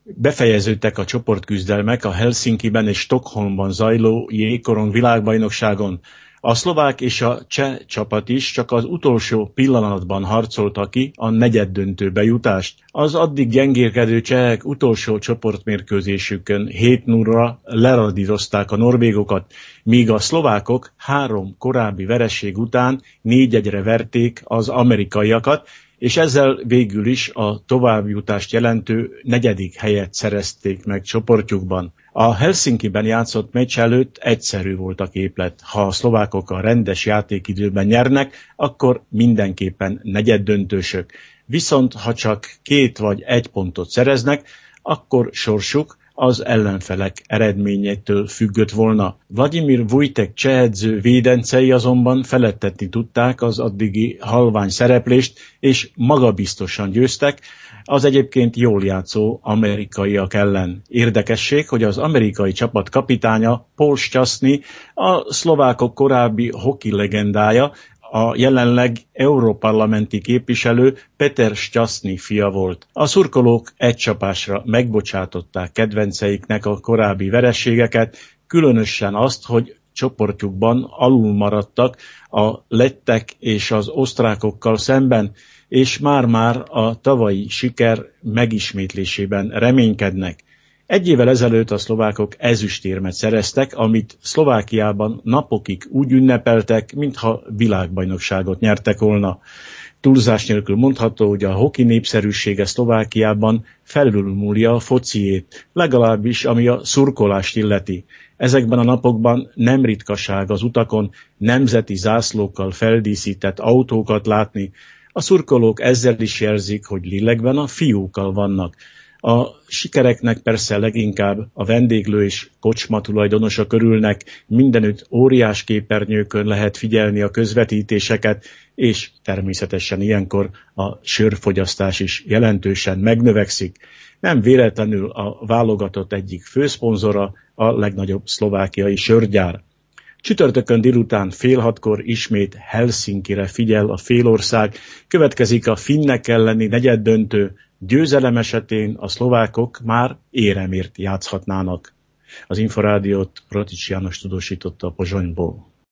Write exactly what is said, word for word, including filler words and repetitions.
Befejeződtek a csoportküzdelmek a Helsinkiben és Stockholmban zajló jégkorong világbajnokságon. A szlovák és a cseh csapat is csak az utolsó pillanatban harcolta ki a negyeddöntőbe jutást. Az addig gyengélkedő csehek utolsó csoportmérkőzésükön hét nullra leradírozták a norvégokat, míg a szlovákok három korábbi vereség után négy egyre verték az amerikaiakat, és ezzel végül is a továbbjutást jelentő negyedik helyet szerezték meg csoportjukban. A Helsinkiben játszott meccs előtt egyszerű volt a képlet. Ha a szlovákok a rendes játékidőben nyernek, akkor mindenképpen negyeddöntősök. Viszont ha csak két vagy egy pontot szereznek, akkor sorsuk az ellenfelek eredményétől függött volna. Vladimir Vujtek cseh edző védencei azonban feledtetni tudták az addigi halvány szereplést, és magabiztosan győztek az egyébként jól játszó amerikaiak ellen. Érdekesség, hogy az amerikai csapat kapitánya Paul Szczęsny, a szlovákok korábbi hoki legendája, a jelenleg európarlamenti képviselő Peter Szczęsny fia volt. A szurkolók egy csapásra megbocsátották kedvenceiknek a korábbi vereségeket, különösen azt, hogy csoportjukban alul maradtak a lettek és az osztrákokkal szemben, és már-már a tavalyi siker megismétlésében reménykednek. Egy évvel ezelőtt a szlovákok ezüstérmet szereztek, amit Szlovákiában napokig úgy ünnepeltek, mintha világbajnokságot nyertek volna. Túlzás nélkül mondható, hogy a hoki népszerűsége Szlovákiában felülmúlja a fociét, legalábbis ami a szurkolást illeti. Ezekben a napokban nem ritkaság az utakon nemzeti zászlókkal feldíszített autókat látni. A szurkolók ezzel is jelzik, hogy lélekben a fiúkkal vannak. A sikereknek persze leginkább a vendéglő és kocsma tulajdonosok örülnek, mindenütt óriás képernyőkön lehet figyelni a közvetítéseket, és természetesen ilyenkor a sörfogyasztás is jelentősen megnövekszik. Nem véletlenül a válogatott egyik főszponzora a legnagyobb szlovákiai sörgyár. Csütörtökön délután fél hatkor ismét Helsinkire figyel a félország, következik a finnek elleni negyeddöntő, győzelem esetén a szlovákok már éremért játszhatnának. Az Inforádiót Ratics János tudósította a Pozsonyból.